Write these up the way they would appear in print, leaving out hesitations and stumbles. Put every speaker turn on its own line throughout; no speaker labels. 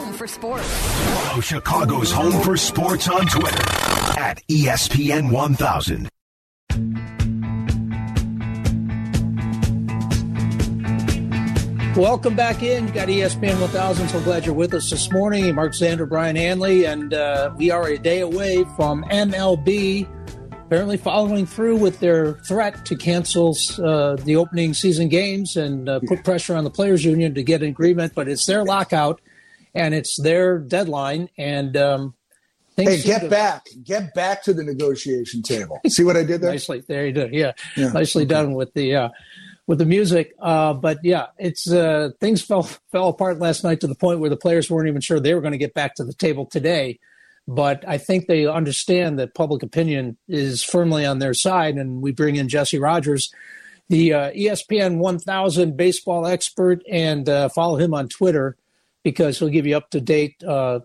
home for sports.
Follow Chicago's home for sports on Twitter at ESPN 1000.
Welcome back in. You got ESPN 1000. So glad you're with us this morning. Mark Zander, Brian Hanley, and we are a day away from MLB apparently following through with their threat to cancel the opening season games and put pressure on the players' union to get an agreement. But it's their lockout, and it's their deadline. And
get back to the negotiation table. See what I did there?
Nicely, there you do. Yeah. Nicely done with the music. But yeah, it's things fell apart last night to the point where the players weren't even sure they were going to get back to the table today. But I think they understand that public opinion is firmly on their side. And we bring in Jesse Rogers, the ESPN 1000 baseball expert, and follow him on Twitter because he'll give you up-to-date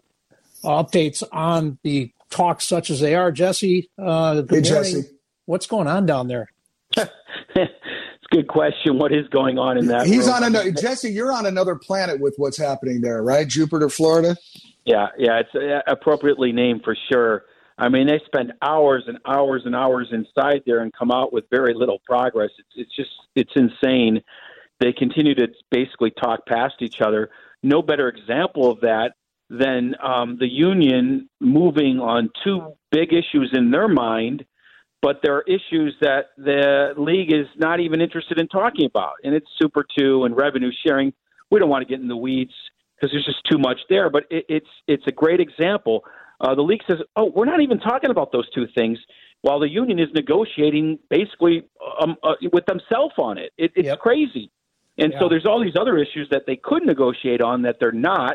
updates on the talks such as they are. Jesse, good morning.
Jesse.
What's going on down there?
It's a good question. What is going on in that?
He's on another. Jesse, you're on another planet with what's happening there, right? Jupiter, Florida.
Yeah, it's appropriately named for sure. I mean, they spend hours and hours and hours inside there and come out with very little progress. It's insane. They continue to basically talk past each other. No better example of that than the union moving on two big issues in their mind, but there are issues that the league is not even interested in talking about, and it's Super 2 and revenue sharing. We don't want to get in the weeds because there's just too much there, but it's a great example. The league says, we're not even talking about those two things, while the union is negotiating basically with themselves on it. It's crazy. And so there's all these other issues that they could negotiate on that they're not.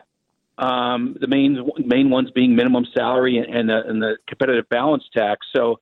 The main ones being minimum salary and the competitive balance tax. So,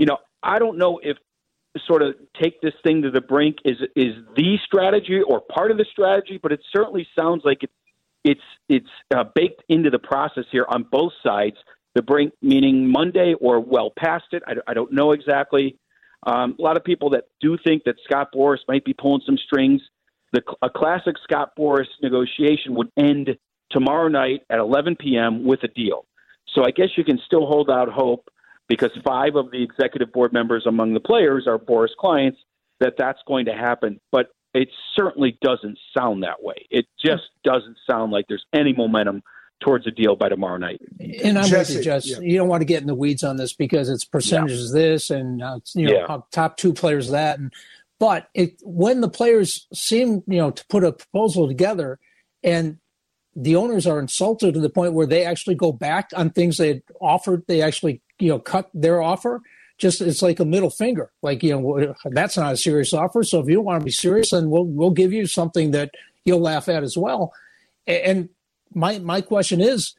I don't know if sort of take this thing to the brink is the strategy or part of the strategy, but it certainly sounds like it's baked into the process here on both sides. The brink meaning Monday or well past it. I don't know exactly. A lot of people that do think that Scott Boras might be pulling some strings. A classic Scott Boras negotiation would end tomorrow night at 11 p.m. with a deal. So I guess you can still hold out hope because 5 of the executive board members among the players are Boras clients that's going to happen. But it certainly doesn't sound that way. It just doesn't sound like there's any momentum towards a deal by tomorrow night.
And I'm with you, Jess. Yeah. You don't want to get in the weeds on this because it's percentages this and top 2 players that. But when the players seem to put a proposal together and the owners are insulted to the point where they actually go back on things they had offered, they actually cut their offer. Just it's like a middle finger. Like that's not a serious offer. So if you don't want to be serious, then we'll give you something that you'll laugh at as well. And my question is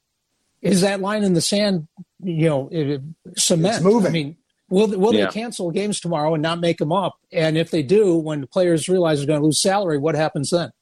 that line in the sand, cement?
It's moving.
I mean, will they cancel games tomorrow and not make them up? And if they do, when the players realize they're going to lose salary, what happens then?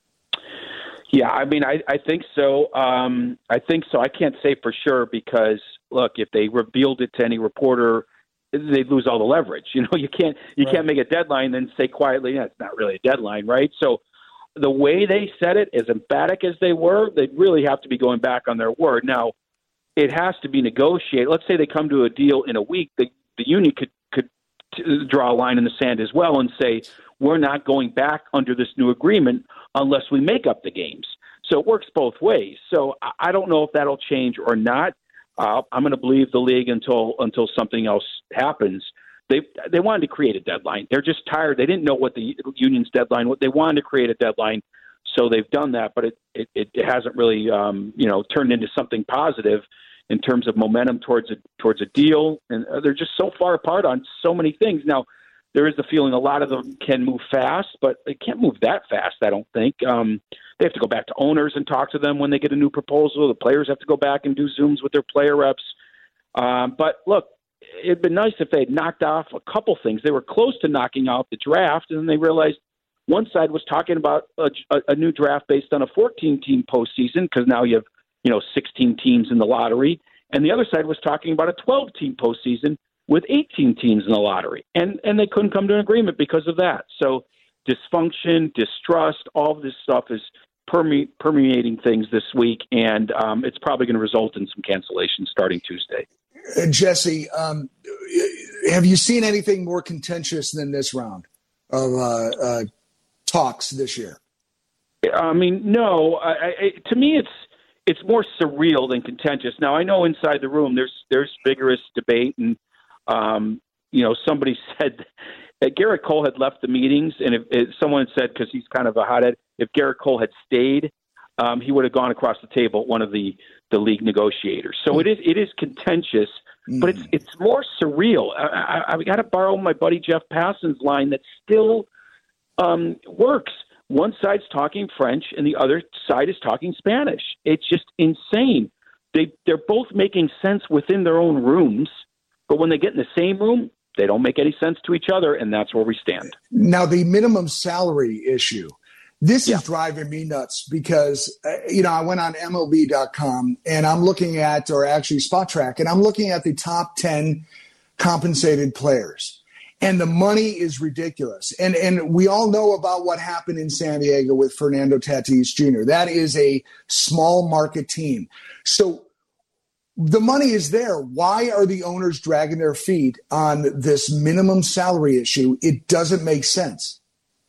Yeah, I mean, I think so. I think so. I can't say for sure because, look, if they revealed it to any reporter, they'd lose all the leverage. You can't make a deadline and say quietly, it's not really a deadline, right? So the way they said it, as emphatic as they were, they'd really have to be going back on their word. Now, it has to be negotiated. Let's say they come to a deal in a week. The union could draw a line in the sand as well and say, we're not going back under this new agreement unless we make up the games. So it works both ways. So I don't know if that'll change or not. I'm going to believe the league until something else happens. They wanted to create a deadline. They're just tired. They didn't know what the union's deadline was. They wanted to create a deadline, so they've done that. But it hasn't really turned into something positive in terms of momentum towards a deal. And they're just so far apart on so many things. Now, there is the feeling a lot of them can move fast, but they can't move that fast, I don't think. They have to go back to owners and talk to them when they get a new proposal. The players have to go back and do Zooms with their player reps. But, look, it'd been nice if they had knocked off a couple things. They were close to knocking out the draft, and then they realized one side was talking about a new draft based on a 14-team postseason because now you have 16 teams in the lottery, and the other side was talking about a 12-team postseason with 18 teams in the lottery, and they couldn't come to an agreement because of that. So dysfunction, distrust, all of this stuff is permeating things this week, and it's probably going to result in some cancellations starting Tuesday.
Jesse, have you seen anything more contentious than this round of talks this year?
I mean, no. To me, it's more surreal than contentious. Now, I know inside the room there's vigorous debate, and somebody said that Garrett Cole had left the meetings, and if someone said, because he's kind of a hothead, if Garrett Cole had stayed, he would have gone across the table at one of the league negotiators. So it is contentious, but it's more surreal. I got to borrow my buddy Jeff Passan's line that still works. One side's talking French and the other side is talking Spanish. It's just insane. They're both making sense within their own rooms, but when they get in the same room, they don't make any sense to each other, and that's where we stand. Now,
the minimum salary issue, this is driving me nuts because, I went on MLB.com and I'm looking at, or actually Spot Track, and I'm looking at the top 10 compensated players. And the money is ridiculous. And we all know about what happened in San Diego with Fernando Tatis Jr. That is a small market team. So the money is there. Why are the owners dragging their feet on this minimum salary issue? It doesn't make sense.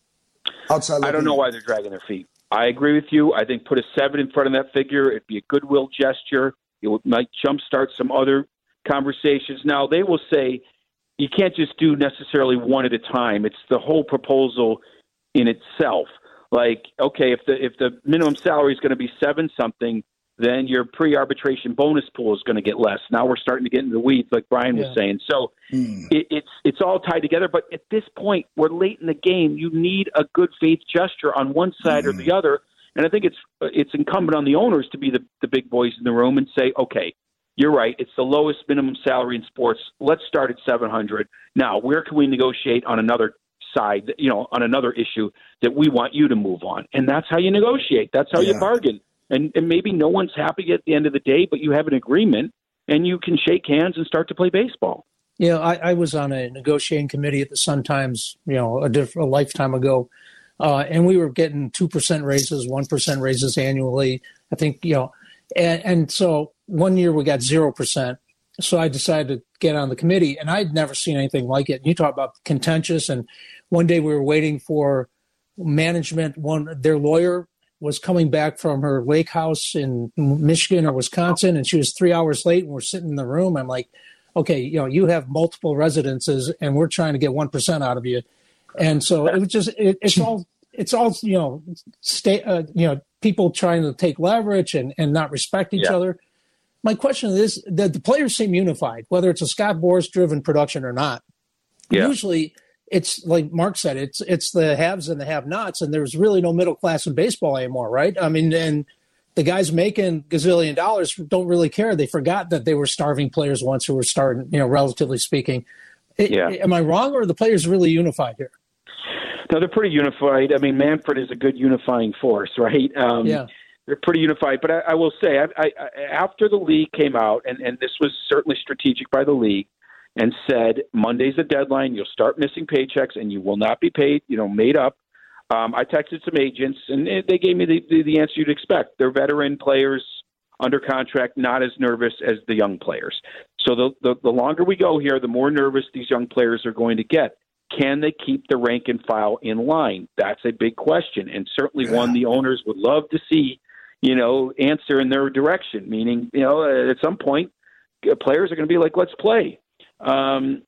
I don't know why they're dragging their feet. I agree with you. I think put a 7 in front of that figure. It'd be a goodwill gesture. It might jumpstart some other conversations. Now, they will say, you can't just do necessarily one at a time. It's the whole proposal in itself. Like, okay, if the minimum salary is going to be 7-something, then your pre-arbitration bonus pool is going to get less. Now we're starting to get into the weeds, like Brian was saying. So it's all tied together. But at this point, we're late in the game. You need a good faith gesture on one side or the other. And I think it's incumbent on the owners to be the big boys in the room and say, okay, you're right. It's the lowest minimum salary in sports. Let's start at $700. Now, where can we negotiate on another side, on another issue that we want you to move on? And that's how you negotiate. That's how you bargain. And maybe no one's happy at the end of the day, but you have an agreement and you can shake hands and start to play baseball.
Yeah, I was on a negotiating committee at the Sun-Times, a lifetime ago, and we were getting 2% raises, 1% raises annually. I think, and so one year we got 0%. So I decided to get on the committee, and I'd never seen anything like it. You talk about contentious, and one day we were waiting for management. Their lawyer was coming back from her lake house in Michigan or Wisconsin, and she was 3 hours late, and we're sitting in the room. I'm like, okay, you have multiple residences, and we're trying to get 1% out of you. And so it was just, it's all, people trying to take leverage and not respect each other. My question is that the players seem unified, whether it's a Scott Boras-driven production or not. Yeah. Usually, it's like Mark said, it's the haves and the have-nots, and there's really no middle class in baseball anymore, right? I mean, and the guys making gazillion dollars don't really care. They forgot that they were starving players once who were starting, relatively speaking. Am I wrong, or are the players really unified here?
No, they're pretty unified. I mean, Manfred is a good unifying force, right? They're pretty unified. But I will say, after the league came out, and this was certainly strategic by the league, and said, Monday's the deadline, you'll start missing paychecks, and you will not be paid, made up. I texted some agents, and they gave me the answer you'd expect. They're veteran players under contract, not as nervous as the young players. So the longer we go here, the more nervous these young players are going to get. Can they keep the rank and file in line? That's a big question, and certainly one the owners would love to see, answer in their direction, meaning, at some point, players are going to be like, let's play. The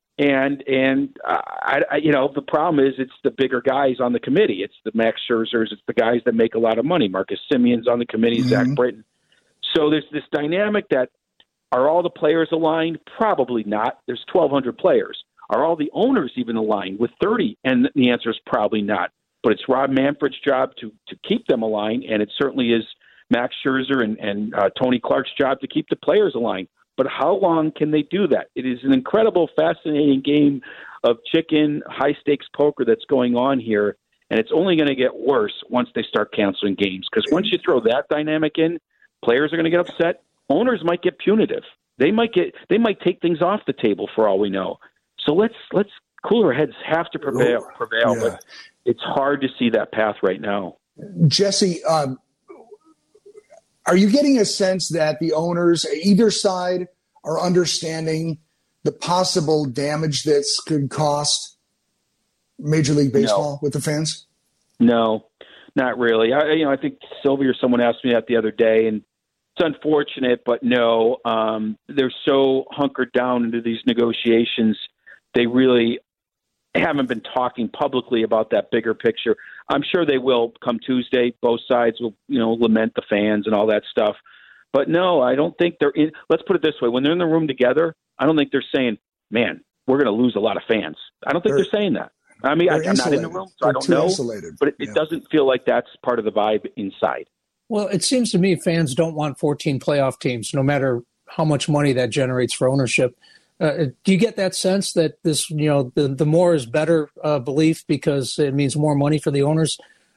problem is it's the bigger guys on the committee. It's the Max Scherzers. It's the guys that make a lot of money. Marcus Simeon's on the committee, Zach Britton. So there's this dynamic that, are all the players aligned? Probably not. There's 1,200 players. Are all the owners even aligned with 30? And the answer is probably not. But it's Rob Manfred's job to keep them aligned, and it certainly is Max Scherzer and Tony Clark's job to keep the players aligned. But how long can they do that? It is an incredible, fascinating game of chicken, high-stakes poker that's going on here, and it's only going to get worse once they start canceling games. Because once you throw that dynamic in, players are going to get upset. Owners might get punitive. They might take things off the table for all we know. So let's cooler heads have to prevail. But it's hard to see that path right now.
Jesse, Are you getting a sense that the owners, either side, are understanding the possible damage this could cost Major League Baseball with the fans?
No, not really. I think Sylvia or someone asked me that the other day, and it's unfortunate, but no. They're so hunkered down into these negotiations. They really haven't been talking publicly about that bigger picture. I'm sure they will come Tuesday. Both sides will, lament the fans and all that stuff. But no, I don't think they're in. Let's put it this way. When they're in the room together, I don't think they're saying, man, we're going to lose a lot of fans. I don't think they're saying that. I mean, I'm not in the room, so I don't know. But it doesn't feel like that's part of the vibe inside.
Well, it seems to me fans don't want 14 playoff teams, no matter how much money that generates for ownership. Do you get that sense that this, the more is better belief because it means more money for the owners?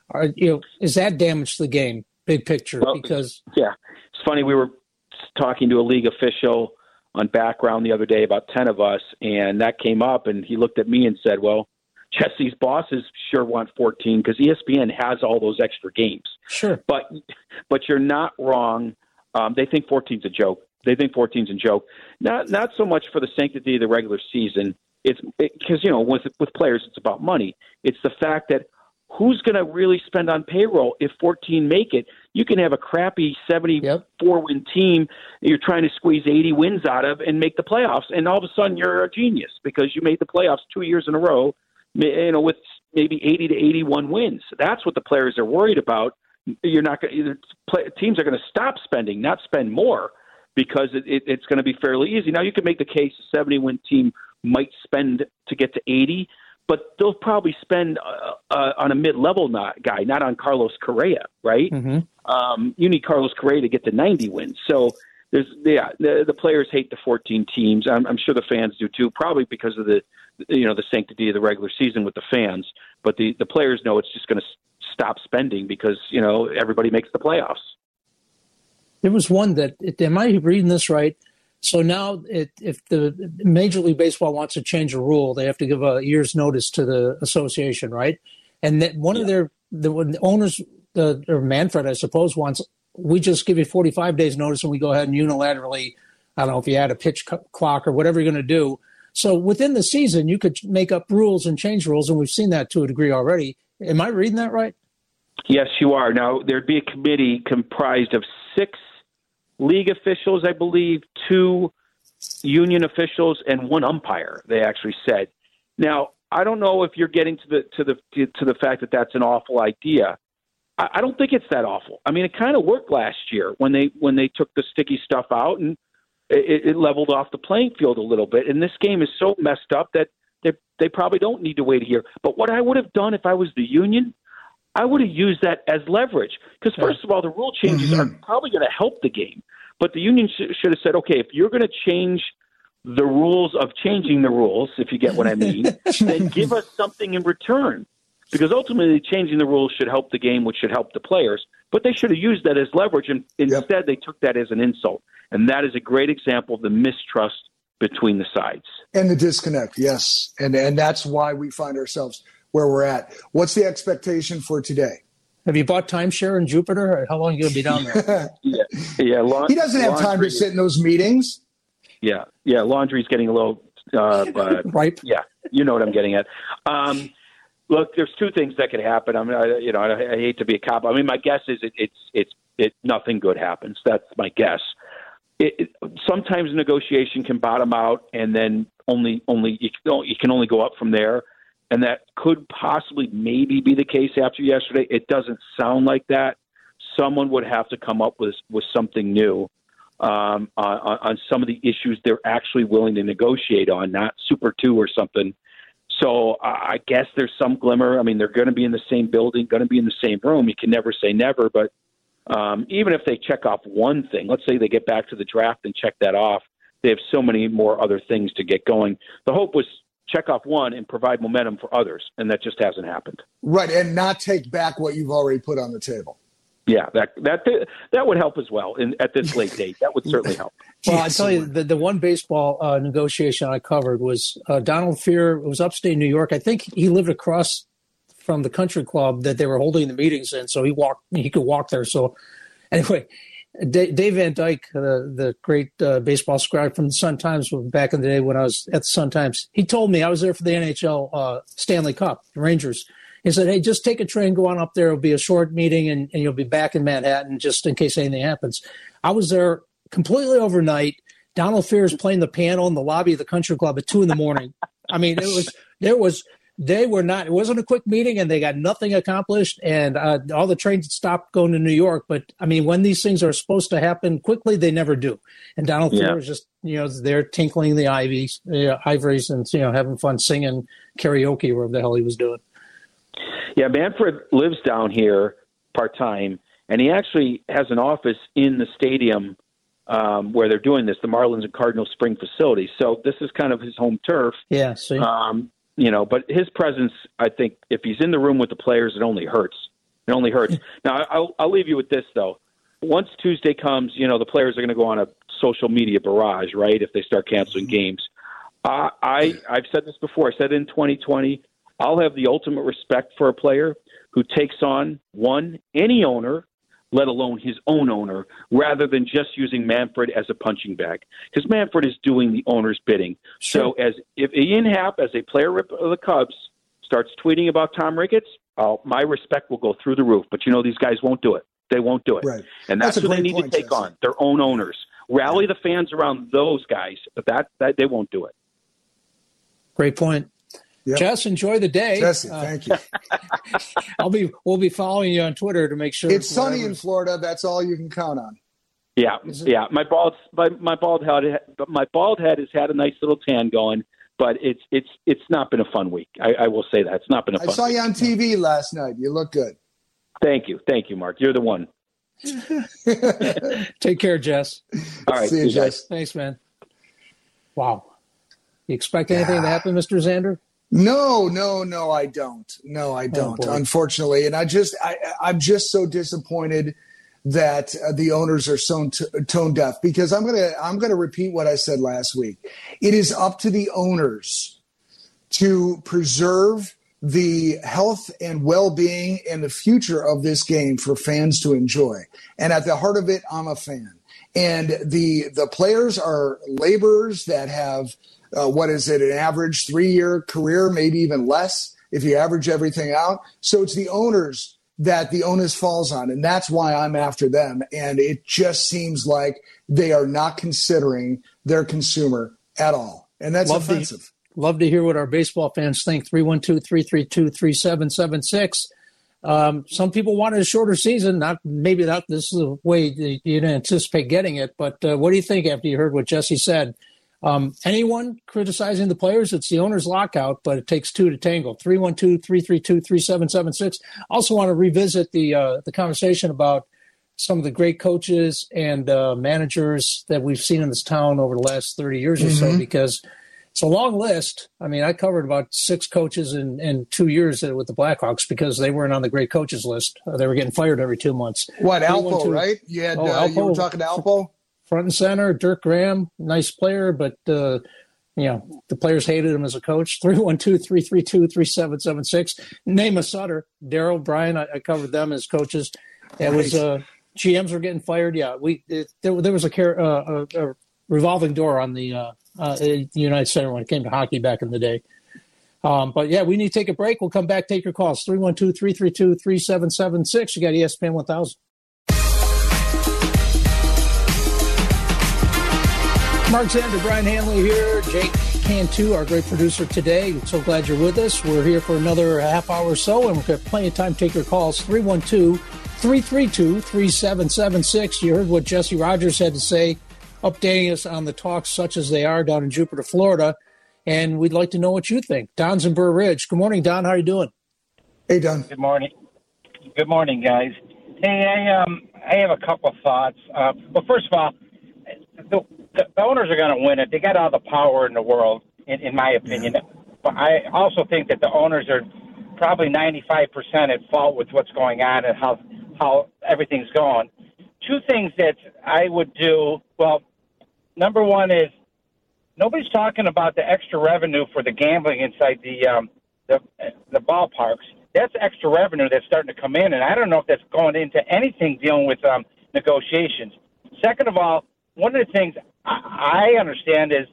Is that damage to the game, big picture?
Well, it's funny. We were talking to a league official on Background the other day, about 10 of us, and that came up, and he looked at me and said, well, Jesse's bosses sure want 14 because ESPN has all those extra games.
Sure.
But you're not wrong. They think 14's a joke. They think 14's a joke. Not so much for the sanctity of the regular season. It's because, with players, it's about money. It's the fact that who's going to really spend on payroll if 14 make it? You can have a crappy 74-win team you're trying to squeeze 80 wins out of and make the playoffs, and all of a sudden you're a genius because you made the playoffs 2 years in a row, with maybe 80 to 81 wins. That's what the players are worried about. You're not going. Teams are going to stop spending, not spend more, because it's going to be fairly easy. Now you can make the case a 70-win team might spend to get to 80. But they'll probably spend on a mid-level guy, not on Carlos Correa, right?
Mm-hmm.
You need Carlos Correa to get to 90 wins. So the players hate the 14 teams. I'm sure the fans do too, probably because of the sanctity of the regular season with the fans. But the players know it's just going to stop spending because everybody makes the playoffs.
There was one that, am I reading this right? So now if the Major League Baseball wants to change a rule, they have to give a year's notice to the association, right? And that one of the owners, or Manfred, I suppose, wants, we just give you 45 days notice and we go ahead and unilaterally, I don't know if you add a pitch clock or whatever you're going to do. So within the season, you could make up rules and change rules, and we've seen that to a degree already. Am I reading that right?
Yes, you are. Now, there'd be a committee comprised of 6 league officials, I believe, 2 union officials, and 1 umpire. They actually said. Now, I don't know if you're getting to the fact that that's an awful idea. I don't think it's that awful. I mean, it kind of worked last year when they took the sticky stuff out and it leveled off the playing field a little bit. And this game is so messed up that they probably don't need to wait a year. But what I would have done if I was the union, I would have used that as leverage because, first of all, the rule changes are probably going to help the game. But the union should have said, okay, if you're going to change the rules of changing the rules, if you get what I mean, then give us something in return. Because ultimately, changing the rules should help the game, which should help the players. But they should have used that as leverage, and instead they took that as an insult. And that is a great example of the mistrust between the sides.
And the disconnect, yes. And that's why we find ourselves where we're at. What's the expectation for today?
Have you bought timeshare in Jupiter? Or how long are you going to be down there?
yeah.
He doesn't have time to sit in those meetings.
Yeah. Laundry's getting a little
ripe.
Yeah, you know what I'm getting at. Look, there's 2 things that could happen. I mean, I hate to be a cop. I mean, my guess is it's nothing good happens. That's my guess. Sometimes negotiation can bottom out, and then only you can only go up from there. And that could possibly maybe be the case after yesterday. It doesn't sound like that. Someone would have to come up with something new on some of the issues they're actually willing to negotiate on, not Super 2 or something. So I guess there's some glimmer. I mean, they're going to be in the same building, going to be in the same room. You can never say never, but even if they check off one thing, let's say they get back to the draft and check that off, they have so many more other things to get going. The hope was check off one and provide momentum for others, and that just hasn't happened.
Right, and not take back what you've already put on the table.
Yeah, that would help as well at this late date. That would certainly help.
Well, I tell you, the one baseball negotiation I covered was Donald Fehr. It was upstate New York. I think he lived across from the country club that they were holding the meetings in, so he could walk there. So anyway, Dave Van Dyke, the great baseball scribe from the Sun-Times back in the day when I was at the Sun-Times, he told me, I was there for the NHL Stanley Cup, the Rangers. He said, hey, just take a train, go on up there. It'll be a short meeting, and you'll be back in Manhattan just in case anything happens. I was there completely overnight. Donald Fears playing the piano in the lobby of the country club at 2 a.m. I mean, it wasn't a quick meeting, and they got nothing accomplished, and all the trains stopped going to New York. But I mean, when these things are supposed to happen quickly, they never do. And Donald Fear was just, there tinkling the ivories and, having fun singing karaoke, wherever the hell he was doing.
Yeah, Manfred lives down here part-time, and he actually has an office in the stadium where they're doing this, the Marlins and Cardinal Spring facility. So this is kind of his home turf.
Yeah, see?
But his presence, I think, if he's in the room with the players, it only hurts. It only hurts. Now, I'll leave you with this, though. Once Tuesday comes, the players are going to go on a social media barrage, right, if they start canceling games. I've said this before. I said it in 2020. I'll have the ultimate respect for a player who takes on, any owner, let alone his own owner, rather than just using Manfred as a punching bag. Because Manfred is doing the owner's bidding.
Sure.
So if Ian Happ, as a player of the Cubs, starts tweeting about Tom Ricketts, my respect will go through the roof. But, these guys won't do it. They won't do it.
Right.
And that's what they need to take on, their own owners. Rally the fans around those guys, but that they won't do it.
Great point. Yep. Jess, enjoy the day.
Jesse, thank you.
We'll be following you on Twitter to make sure
it's sunny in Florida. That's all you can count on.
Yeah, yeah. My bald head has had a nice little tan going, but it's not been a fun week. I will say that it's not been a fun week.
I saw you on TV last night. You look good.
Thank you, Mark. You're the one.
Take care, Jess.
All right,
see you, Jess.
Thanks, man. Wow. You expect anything to happen, Mr. Zander?
No, I don't. No, I don't, unfortunately. And I'm just so disappointed that the owners are so tone deaf, because I'm gonna repeat what I said last week. It is up to the owners to preserve the health and well-being and the future of this game for fans to enjoy. And at the heart of it, I'm a fan. And the players are laborers that have an average 3-year career, maybe even less if you average everything out. So it's the owners that the onus falls on, and that's why I'm after them. And it just seems like they are not considering their consumer at all. And that's offensive.
Love to hear what our baseball fans think. 312-332-3776. Some people wanted a shorter season. Maybe this is the way you didn't anticipate getting it. But what do you think after you heard what Jesse said? Anyone criticizing the players, it's the owner's lockout, but it takes two to tangle. 312-332-3776. Also want to revisit the conversation about some of the great coaches and managers that we've seen in this town over the last 30 years or so, because it's a long list. I mean, I covered about 6 coaches in 2 years with the Blackhawks because they weren't on the great coaches list. They were getting fired every 2 months.
What, Alpo, right? You had
Alpo,
you were talking to Alpo?
Front and center, Dirk Graham, nice player, but the players hated him as a coach. 312-332-3776. Name a Sutter, Daryl, Brian. I covered them as coaches. It was GMs were getting fired. Yeah, there was a revolving door on the United Center when it came to hockey back in the day. But yeah, we need to take a break. We'll come back. Take your calls. 312-332-3776. You got ESPN 1000. Mark Zander, Brian Hanley here. Jake Cantu, our great producer today. So glad you're with us. We're here for another half hour or so, and we've got plenty of time to take your calls. 312-332-3776. You heard what Jesse Rogers had to say, updating us on the talks such as they are down in Jupiter, Florida. And we'd like to know what you think. Don's in Burr Ridge. Good morning, Don. How are you doing?
Hey, Don.
Good morning. Good morning, guys. Hey, I have a couple of thoughts. Well, first of all, the owners are going to win it. They got all the power in the world, in my opinion. But I also think that the owners are probably 95% at fault with what's going on and how everything's going. 2 things that I would do. Well, number one is nobody's talking about the extra revenue for the gambling inside the ballparks. That's extra revenue that's starting to come in, and I don't know if that's going into anything dealing with negotiations. Second of all, one of the things I understand is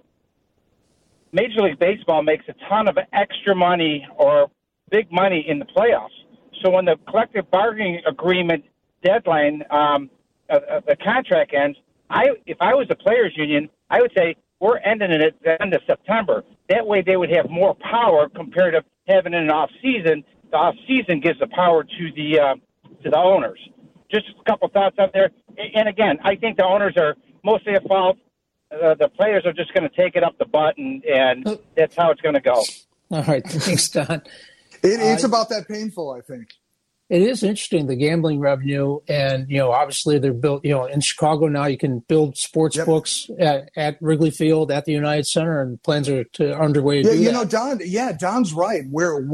Major League Baseball makes a ton of extra money or big money in the playoffs. So when the collective bargaining agreement deadline, the contract ends, if I was the players' union, I would say we're ending it at the end of September. That way they would have more power compared to having an off season. The off season gives the power to the owners. Just a couple thoughts out there. And again, I think the owners are mostly at fault. The players are just going to take it up the butt, and that's how it's going to go.
All right. Thanks, Don.
It's about that painful, I think.
It is interesting, the gambling revenue. And, obviously they're built, in Chicago now you can build sports books at Wrigley Field, at the United Center, and plans are underway to do that.
Don's right.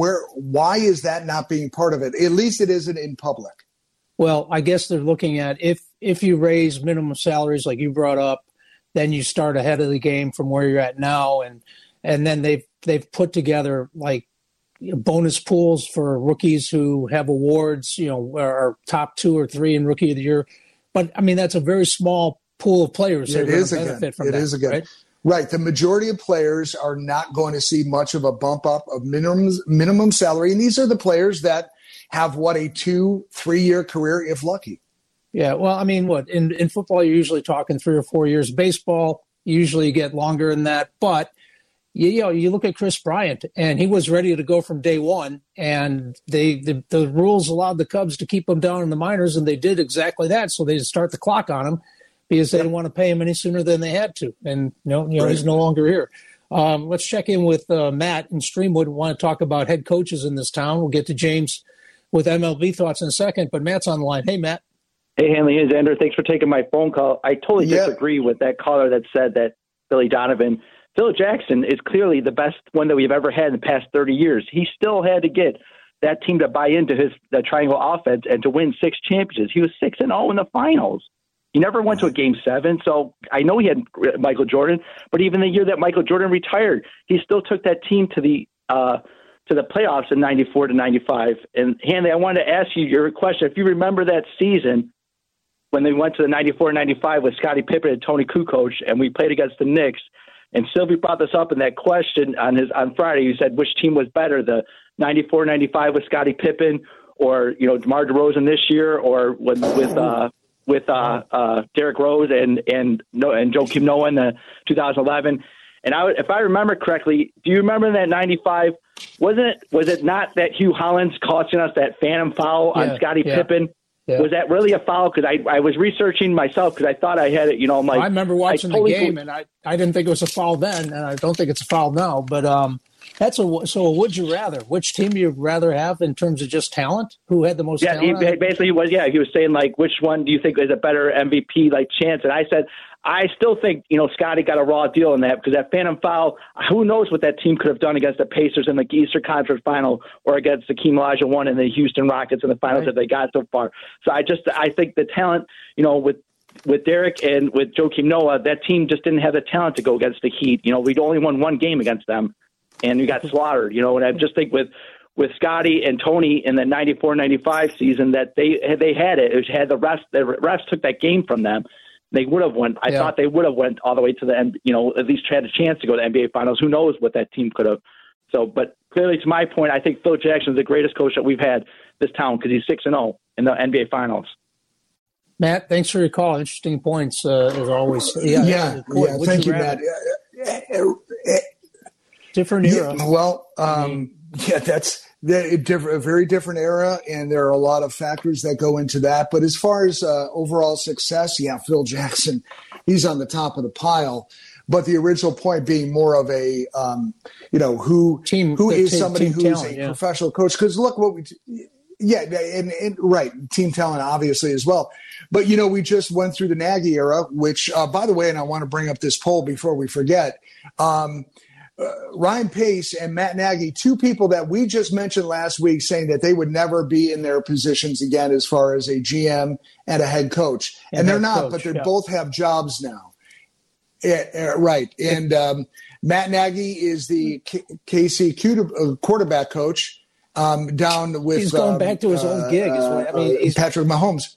Why is that not being part of it? At least it isn't in public.
Well, I guess they're looking at if you raise minimum salaries like you brought up, then you start ahead of the game from where you're at now, and then they've put together like bonus pools for rookies who have awards, are top 2 or 3 in Rookie of the Year. But I mean, that's a very small pool of players that are going to benefit from that. It is again.
Right. The majority of players are not going to see much of a bump up of minimum salary, and these are the players that have a 2-3 year career if lucky.
Yeah, well, I mean, in football, you're usually talking 3 or 4 years. Baseball, you usually get longer than that. But, you look at Chris Bryant, and he was ready to go from day one. And the rules allowed the Cubs to keep him down in the minors, and they did exactly that. So they start the clock on him because they didn't want to pay him any sooner than they had to. And, he's no longer here. Let's check in with Matt in Streamwood. We want to talk about head coaches in this town. We'll get to James with MLB thoughts in a second. But Matt's on the line. Hey, Matt.
Hey, Hanley, it's Andrew. Thanks for taking my phone call. I totally disagree with that caller that said that Billy Donovan. Phil Jackson is clearly the best one that we've ever had in the past 30 years. He still had to get that team to buy into the triangle offense and to win 6 championships. He was 6-0 in the finals. He never went to a Game 7, so I know he had Michael Jordan, but even the year that Michael Jordan retired, he still took that team to the playoffs in 94 to 95. And Hanley, I wanted to ask you your question. If you remember that season, when they went to the 94-95 with Scottie Pippen and Tony Kukoc, and we played against the Knicks. And Sylvie brought this up in that question on Friday. You said which team was better, the 94-95 with Scottie Pippen, or DeMar DeRozan this year, or with Derrick Rose and Joakim Noah in the 2011. And if I remember correctly, do you remember that 95? Was it not that Hugh Hollins costing us that phantom foul on Scottie Pippen? Yeah. Was that really a foul? Because I was researching myself because I thought I had it. I'm like,
I remember watching the game, and I didn't think it was a foul then, and I don't think it's a foul now. But so would you rather? Which team do you rather have in terms of just talent? Who had the most talent?
He was saying like, which one do you think is a better MVP chance? And I said, I still think, Scotty got a raw deal in that because that phantom foul, who knows what that team could have done against the Pacers in the Eastern Conference Final or against the Hakeem Olajuwon and the Houston Rockets in the finals that they got so far. So I think the talent, with Derek and with Joakim Noah, that team just didn't have the talent to go against the Heat. We'd only won 1 game against them and we got slaughtered, and I just think with Scotty and Tony in the 94-95 season that they had it. It had the refs took that game from them. They would have won. I thought they would have went all the way to the end, at least had a chance to go to the NBA Finals. Who knows what that team could have. So, but clearly, to my point, I think Phil Jackson is the greatest coach that we've had this town because he's 6-0 in the NBA Finals.
Matt, thanks for your call. Interesting points, as always.
Thank you, Matt.
Different era.
That's a very different era, and there are a lot of factors that go into that. But as far as overall success, Phil Jackson, he's on the top of the pile. But the original point being more of a, who is somebody who's a professional coach. Because look what right, team talent obviously as well. But, we just went through the Nagy era, which, by the way, and I want to bring up this poll before we forget, Ryan Pace and Matt Nagy, 2 people that we just mentioned last week saying that they would never be in their positions again as far as a GM and a head coach. And they're not, but they both have jobs now. Right. And Matt Nagy is the KC quarterback coach down with –
he's going back to his old gig. He's
Patrick Mahomes.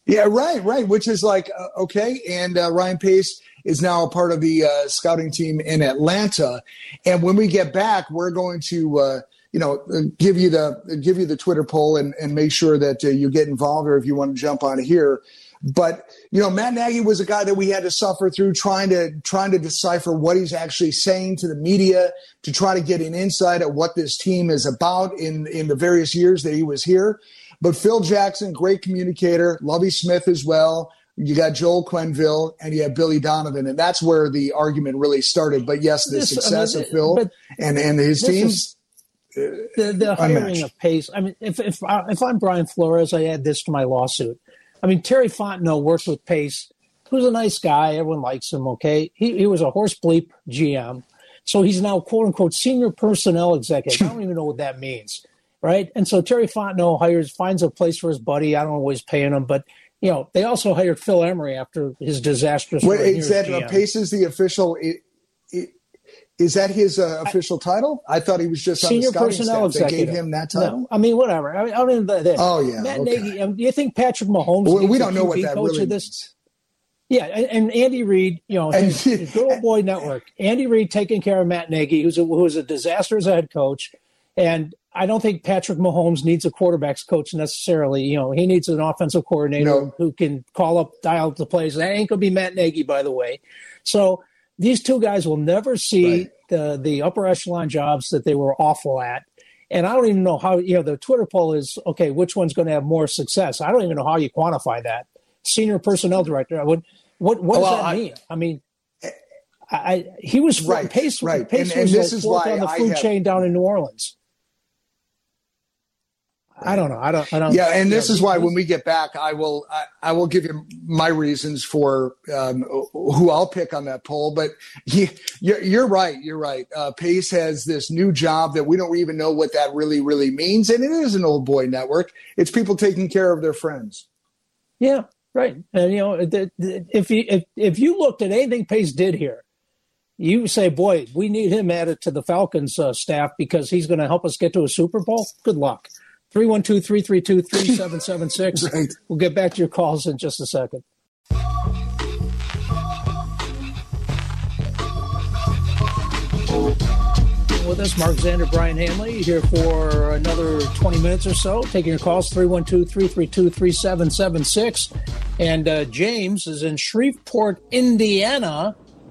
Yeah, right. Which is like, okay. And Ryan Pace is now a part of the scouting team in Atlanta. And when we get back, we're going to, give you the Twitter poll and make sure that you get involved, or if you want to jump on here. But, Matt Nagy was a guy that we had to suffer through trying to decipher what he's actually saying to the media, to try to get an insight at what this team is about in the various years that he was here. But Phil Jackson, great communicator, Lovie Smith as well. You got Joel Quenneville, and you have Billy Donovan, and that's where the argument really started. But yes, the success of Phil and his teams.
The hiring of Pace. I mean, if I'm Brian Flores, I add this to my lawsuit. I mean, Terry Fontenot worked with Pace, who's a nice guy. Everyone likes him, okay? He was a horse bleep GM. So he's now, quote unquote, senior personnel executive. I don't even know what that means. Right. And so Terry Fontenot finds a place for his buddy. I don't know what he's paying him, but, they also hired Phil Emery after his disastrous.
Wait, is that Pace is the official? Is that his official title? I thought he was just
senior
on the
personnel
staff.
executive.
They gave him that title.
No, I mean, whatever. I don't even.
Oh yeah.
Matt Nagy. Do you think Patrick Mahomes?
We don't know what that really means.
Yeah, and Andy Reid, his good old boy network. Andy Reid taking care of Matt Nagy, who was a disaster as a head coach, and I don't think Patrick Mahomes needs a quarterback's coach necessarily. He needs an offensive coordinator who can dial up the plays. That ain't going to be Matt Nagy, by the way. So these two guys will never see the upper echelon jobs that they were awful at. And I don't even know how, the Twitter poll is, okay, which one's going to have more success? I don't even know how you quantify that. Senior personnel director. What does that mean? I mean, he was Pace.
Right.
Pace
and
was
this is
fourth
why
on the food chain down in New Orleans. I don't know. I don't.
Yeah, and this is why when we get back, I will give you my reasons for who I'll pick on that poll. But you're right. You're right. Pace has this new job that we don't even know what that really, really means, and it is an old boy network. It's people taking care of their friends.
Yeah, right. And if you looked at anything Pace did here, you say, boy, we need him added to the Falcons staff because he's going to help us get to a Super Bowl. Good luck. 312-332-3776.
Right.
We'll get back to your calls in just a second. With us, Mark Zander, Brian Hanley, here for another 20 minutes or so, taking your calls, 312-332-3776. And James is in Shreveport, Indiana.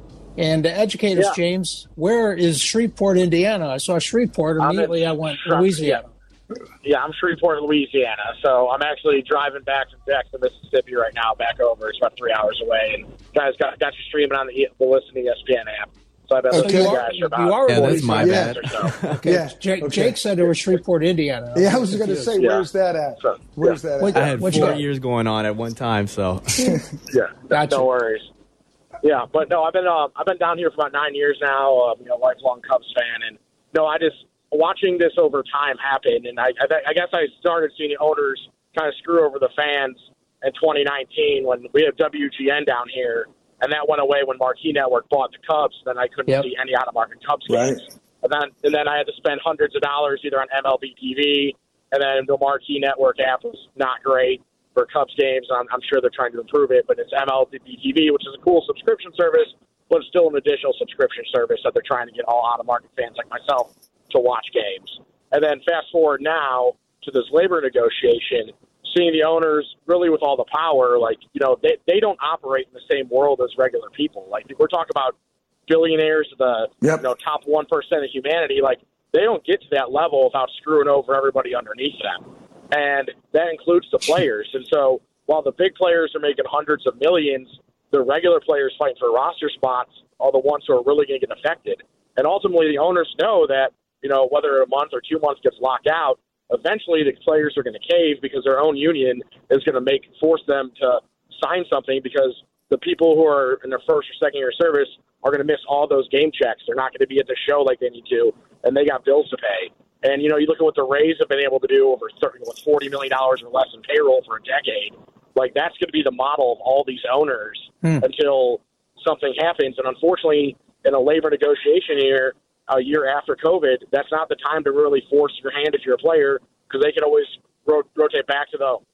And educate us, James, where is Shreveport, Indiana? I saw Shreveport. Immediately I went Louisiana.
Yeah, I'm Shreveport, Louisiana. So I'm actually driving back from Jackson, Mississippi right now, back over. It's about 3 hours away. And guys got you streaming on the Listen ESPN app. So I've been listening to you guys for about
that's my bad.
Or so.
Okay. Yeah. Jake said it was Shreveport, Indiana.
Yeah, I was going to say, where's that at?
So,
where's that at?
I had 4 years going on at one time, so.
Gotcha. No worries. Yeah, but no, I've been down here for about 9 years now. Lifelong Cubs fan, and I just watching this over time happen, and I guess I started seeing the owners kind of screw over the fans in 2019 when we have WGN down here, and that went away when Marquee Network bought the Cubs. Then I couldn't see any out-of-market Cubs games, and then I had to spend hundreds of dollars either on MLB TV, and then the Marquee Network app was not great for Cubs games. I'm sure they're trying to improve it, but it's MLB TV, which is a cool subscription service, but it's still an additional subscription service that they're trying to get all out-of-market fans like myself to watch games. And then fast forward now to this labor negotiation, seeing the owners really with all the power, they don't operate in the same world as regular people. Like, we're talking about billionaires, the top 1% of humanity. Like, they don't get to that level without screwing over everybody underneath them. And that includes the players. And so while the big players are making hundreds of millions, the regular players fighting for roster spots are the ones who are really going to get affected. And ultimately, the owners know that, whether a month or 2 months gets locked out, eventually the players are going to cave because their own union is going to force them to sign something because the people who are in their first or second year of service are going to miss all those game checks. They're not going to be at the show like they need to, and they got bills to pay. And, you look at what the Rays have been able to do over $40 million or less in payroll for a decade. Like, that's going to be the model of all these owners until something happens. And unfortunately, in a labor negotiation year, a year after COVID, that's not the time to really force your hand if you're a player because they can always rotate back to the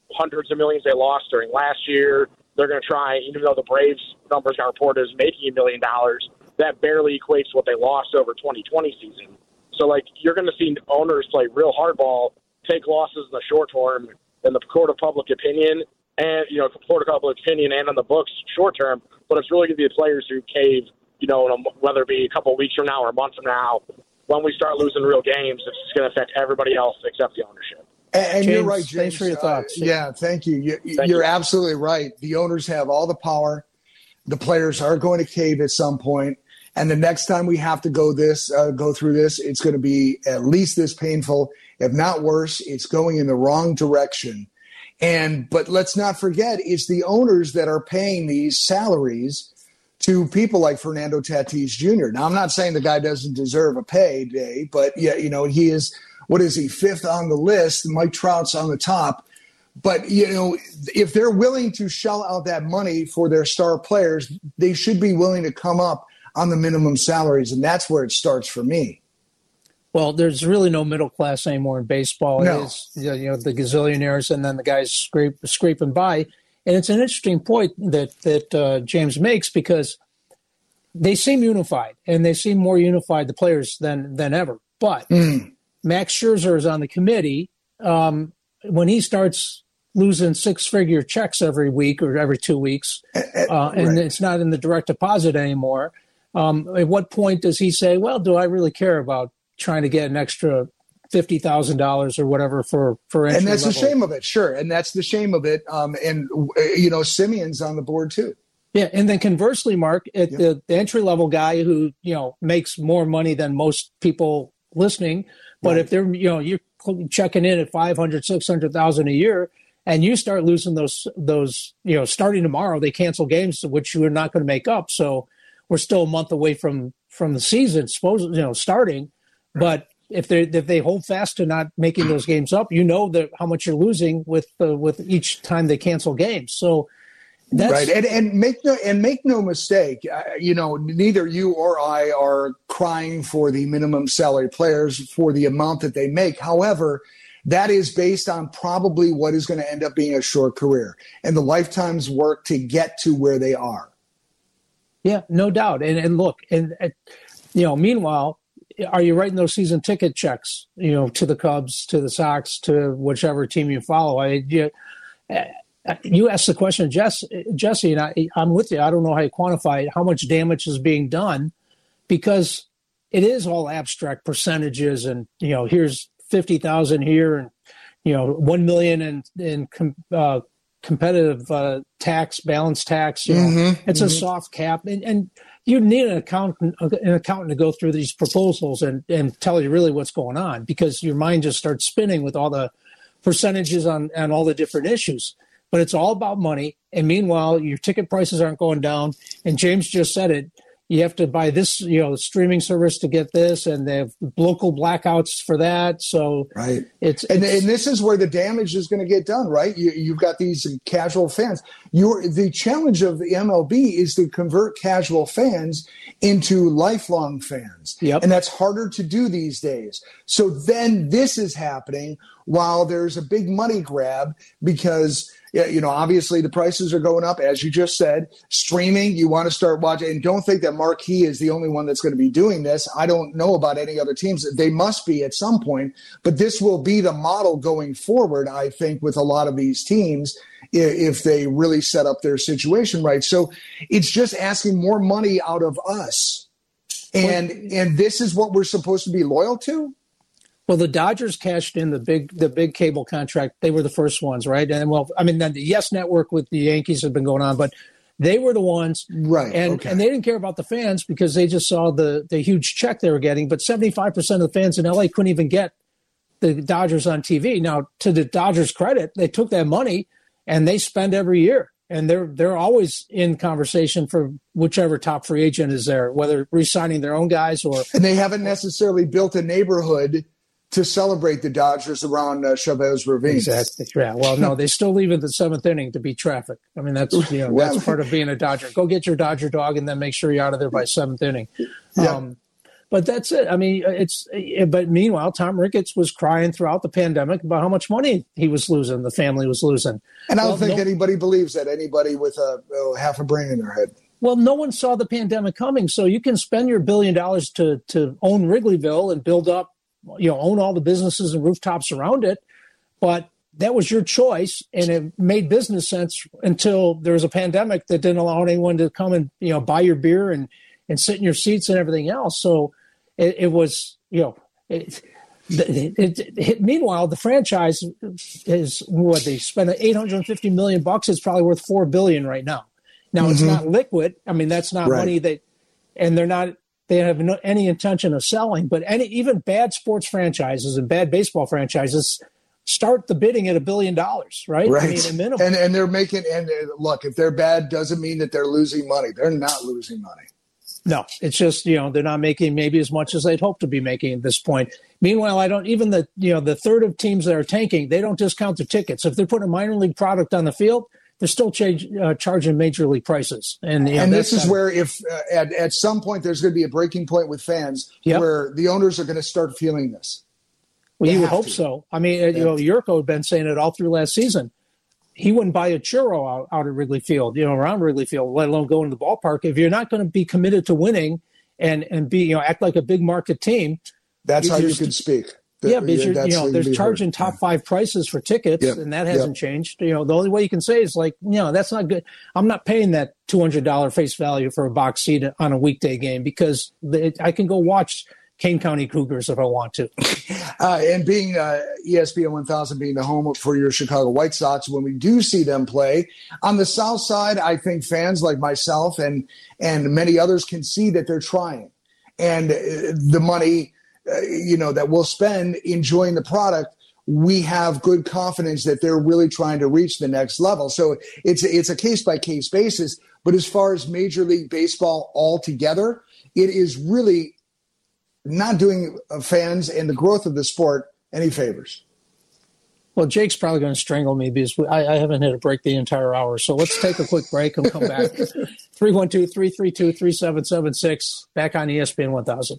hundreds of millions they lost during last year. They're going to try, even though the Braves numbers got reported as making $1 million, that barely equates to what they lost over 2020 season. So, like, you're going to see owners play real hardball, take losses in the short term in the court of public opinion, and, court of public opinion and on the books short term, but it's really going to be the players who cave, whether it be a couple of weeks from now or a month from now. When we start losing real games, it's going to affect everybody else except the ownership.
And
James,
you're right, James.
Thanks for your thoughts.
Yeah, thank you. You're absolutely right. The owners have all the power. The players are going to cave at some point. And the next time we have to go through this, it's going to be at least this painful. If not worse, it's going in the wrong direction. But let's not forget, it's the owners that are paying these salaries to people like Fernando Tatis Jr. Now, I'm not saying the guy doesn't deserve a payday, but he is, what is he, fifth on the list? Mike Trout's on the top. But, if they're willing to shell out that money for their star players, they should be willing to come up on the minimum salaries, and that's where it starts for me.
Well, there's really no middle class anymore in baseball.
No.
It is, the gazillionaires and then the guys scraping by. And it's an interesting point that James makes, because they seem unified, and they seem more unified, the players, than ever. But Max Scherzer is on the committee. When he starts losing six-figure checks every week or every 2 weeks, and it's not in the direct deposit anymore, at what point does he say, well, do I really care about trying to get an extra $50,000 or whatever for entry
And that's
level?
the shame of it, sure. And that's the shame of it. Simeon's on the board too.
Yeah, and then conversely, Mark, the entry-level guy who, makes more money than most people listening, but if they're, you're checking in at $500,000, $600,000 a year, and you start losing those, starting tomorrow, they cancel games, which you're not going to make up. So we're still a month away from the season, starting. But if they hold fast to not making those games up, how much you're losing with each time they cancel games. So that's
right. And make no mistake, neither you or I are crying for the minimum salary players for the amount that they make. However, that is based on probably what is going to end up being a short career and the lifetime's work to get to where they are.
Yeah, no doubt. And look, meanwhile, are you writing those season ticket checks, to the Cubs, to the Sox, to whichever team you follow? You asked the question, Jesse, and I'm with you. I don't know how you quantify it, how much damage is being done, because it is all abstract percentages, and here's 50,000 here, and 1 million in competitive balance tax. It's a soft cap, and you need an accountant to go through these proposals and tell you really what's going on, because your mind just starts spinning with all the percentages on all the different issues. But it's all about money. And meanwhile, your ticket prices aren't going down. And James just said it. You have to buy this, streaming service to get this, and they have local blackouts for that. So
right, and this is where the damage is going to get done. Right, you've got these casual fans. The challenge of the MLB is to convert casual fans into lifelong fans, and that's harder to do these days. So then this is happening while there's a big money grab, because obviously the prices are going up, as you just said. Streaming, you want to start watching, and don't think that Marquee is the only one that's going to be doing this. I don't know about any other teams. They must be at some point, but this will be the model going forward, I think, with a lot of these teams, if they really set up their situation right. So it's just asking more money out of us. And this is what we're supposed to be loyal to?
Well, the Dodgers cashed in the big cable contract. They were the first ones, right? And then the Yes Network with the Yankees had been going on, but they were the ones,
right?
And they didn't care about the fans because they just saw the huge check they were getting. But 75% of the fans in LA couldn't even get the Dodgers on TV. Now, to the Dodgers' credit, they took that money and they spend every year, and they're always in conversation for whichever top free agent is there, whether re-signing their own guys or.
And they haven't necessarily built a neighborhood to celebrate the Dodgers around Chavez Ravine.
Exactly. Yeah. Well, no, they still leave in the seventh inning to beat traffic. I mean, that's that's part of being a Dodger. Go get your Dodger dog and then make sure you're out of there by seventh inning.
Yeah.
But that's it. I mean, but meanwhile, Tom Ricketts was crying throughout the pandemic about how much money he was losing, the family was losing.
And I don't think anybody believes that, anybody with half a brain in their head.
Well, no one saw the pandemic coming, so you can spend your $1 billion to own Wrigleyville and build up, own all the businesses and rooftops around it. But that was your choice, and it made business sense until there was a pandemic that didn't allow anyone to come and buy your beer and sit in your seats and everything else. So it was meanwhile, the franchise is what they spent $850 million. It's probably worth $4 billion right now. Now it's not liquid. I mean, that's not money they have any intention of selling. But even bad sports franchises and bad baseball franchises start the bidding at $1 billion, right?
Right.
I mean, a minimum.
And they're making. And look, if they're bad, doesn't mean that they're losing money. They're not losing money.
No, it's just, they're not making maybe as much as they'd hope to be making at this point. Meanwhile, the third of teams that are tanking, they don't discount their tickets. If they're putting a minor league product on the field, they're still charging major league prices. And
this is where if at some point there's going to be a breaking point with fans where the owners are going to start feeling this.
Well, you would hope so. I mean, Yurko had been saying it all through last season. He wouldn't buy a churro out at Wrigley Field, around Wrigley Field, let alone go into the ballpark. If you're not going to be committed to winning and be, act like a big market team. That's
how you can speak.
Because they're charging top 5 prices for tickets, and that hasn't changed. The only way you can say is that's not good. I'm not paying that $200 face value for a box seat on a weekday game because I can go watch Kane County Cougars if I want to.
And being ESPN 1000 being the home for your Chicago White Sox, when we do see them play on the South Side, I think fans like myself and many others can see that they're trying, and the money that we'll spend enjoying the product, we have good confidence that they're really trying to reach the next level. So it's a case-by-case basis. But as far as Major League Baseball altogether, it is really not doing fans and the growth of the sport any favors.
Well, Jake's probably going to strangle me because I haven't hit a break the entire hour. So let's take a quick break and come back. 312-332-3776, back on ESPN 1000.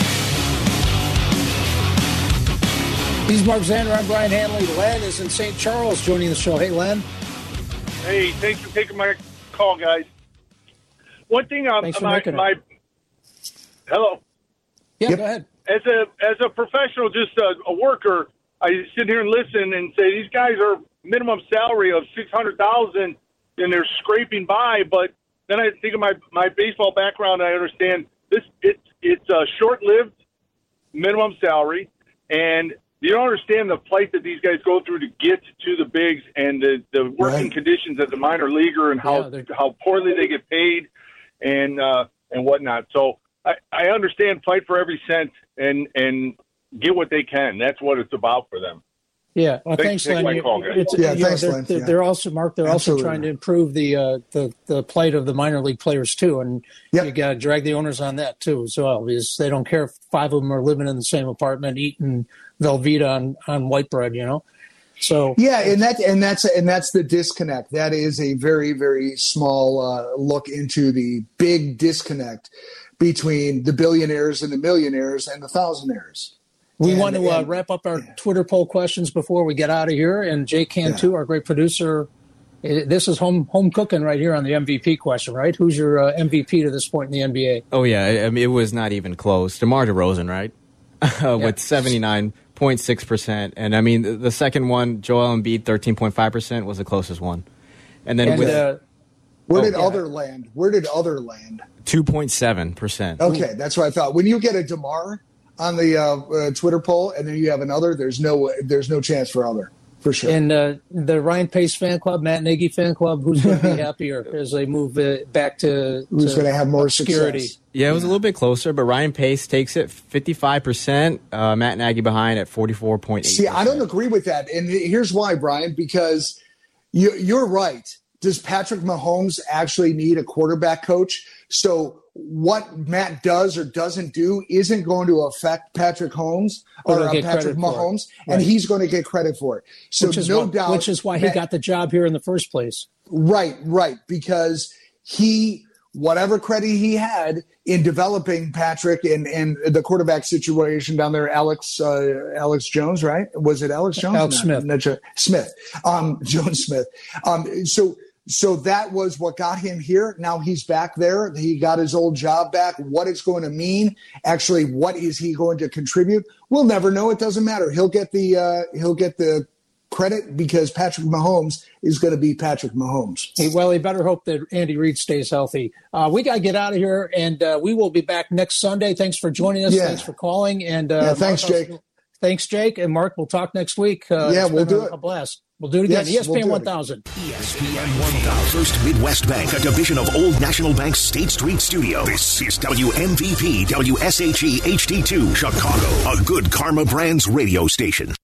He's Mark Zander. I'm Brian Hanley. Len is in St. Charles joining the show. Hey, Len.
Hey, thanks for taking my call, guys. One thing,
thanks for making it.
Hello.
Yeah, go ahead.
As a professional, just a worker, I sit here and listen and say these guys are minimum salary of $600,000 and they're scraping by. But then I think of my baseball background. I understand it's a short-lived minimum salary, and you don't understand the plight that these guys go through to get to the bigs and the working conditions as a minor leaguer and how poorly they get paid and whatnot. So I understand fight for every cent and get what they can. That's what it's about for them.
Yeah. Well, thanks, Len.
Thanks, Len.
They're also, Mark, they're also trying to improve the plight of the minor league players, too. And you got to drag the owners on that, too, as well, because they don't care if 5 of them are living in the same apartment, eating Velveeta on white bread, So
and that's the disconnect. That is a very, very small look into the big disconnect between the billionaires and the millionaires and the thousandaires.
We want to wrap up our Twitter poll questions before we get out of here. And Jake Cantu, our great producer, this is home cooking right here on the MVP question, right? Who's your MVP to this point in the NBA?
Oh, yeah. I mean, it was not even close. DeMar DeRozan, right? With 79.6%. And, I mean, the second one, Joel Embiid, 13.5%, was the closest one. And then
Where did other land?
2.7%.
Okay, that's what I thought. When you get a DeMar on the Twitter poll, and then you have another, there's no chance for other, for sure.
And the Ryan Pace fan club, Matt Nagy fan club, who's going to be happier as they move back to
who's going to have more obscurity? Success?
Yeah, it was a little bit closer, but Ryan Pace takes it 55%. Matt Nagy behind at 44.8%.
See, I don't agree with that, and here's why, Brian. Because you're right. Does Patrick Mahomes actually need a quarterback coach? So what Matt does or doesn't do isn't going to affect Patrick Mahomes, and he's going to get credit for it. So doubt.
Which is why he got the job here in the first place.
Right, because he whatever credit he had in developing Patrick and the quarterback situation down there, Alex Jones, right? Was it Alex Jones?
Alex Smith.
Jones Smith. So that was what got him here. Now he's back there. He got his old job back. What it's going to mean, actually, what is he going to contribute? We'll never know. It doesn't matter. He'll get the credit because Patrick Mahomes is going to be Patrick Mahomes.
He better hope that Andy Reid stays healthy. We got to get out of here, and we will be back next Sunday. Thanks for joining us. Yeah. Thanks for calling. And
thanks, Jake.
Thanks, Jake. And Mark, we'll talk next week.
We'll do it.
A blast. We'll do it again.
Yes,
ESPN 1000.
ESPN 1000. First Midwest Bank, a division of Old National Bank's State Street Studio. This is WMVP WSHE HD2 Chicago, a Good Karma Brands radio station.